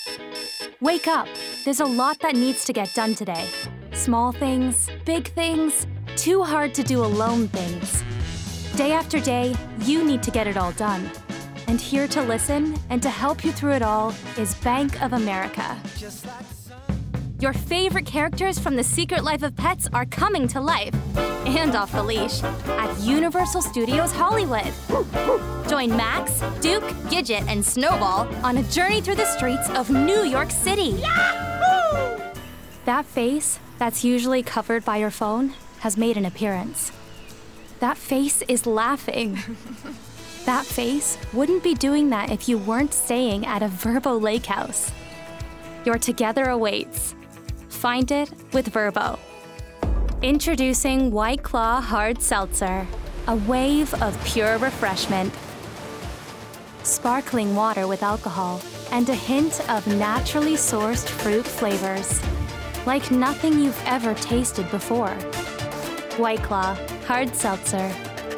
Wake up. There's a lot that needs to get done today. Small things, big things, too hard to do alone things. Day after day, you need to get it all done. And here to listen and to help you through it all is Bank of America. Your favorite characters from The Secret Life of Pets are coming to life and off the leash at Universal Studios Hollywood. Join Max, Duke, Gidget, and Snowball on a journey through the streets of New York City. Yahoo! That face that's usually covered by your phone has made an appearance. That face is laughing. That face wouldn't be doing that if you weren't staying at a Verbo Lake House. Your together awaits. Find it with Verbo. Introducing White Claw Hard Seltzer, a wave of pure refreshment. Sparkling water with alcohol and a hint of naturally sourced fruit flavors. Like nothing you've ever tasted before. White Claw Hard Seltzer.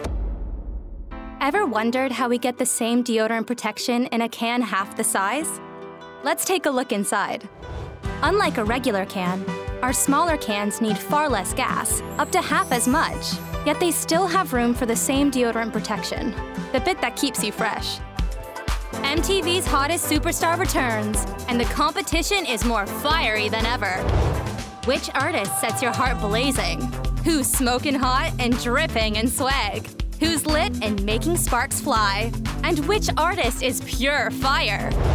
Ever wondered how we get the same deodorant protection in a can half the size? Let's take a look inside. Unlike a regular can, our smaller cans need far less gas, up to half as much, yet they still have room for the same deodorant protection, the bit that keeps you fresh. MTV's Hottest Superstar returns, and the competition is more fiery than ever. Which artist sets your heart blazing? Who's smoking hot and dripping in swag? Who's lit and making sparks fly? And which artist is pure fire?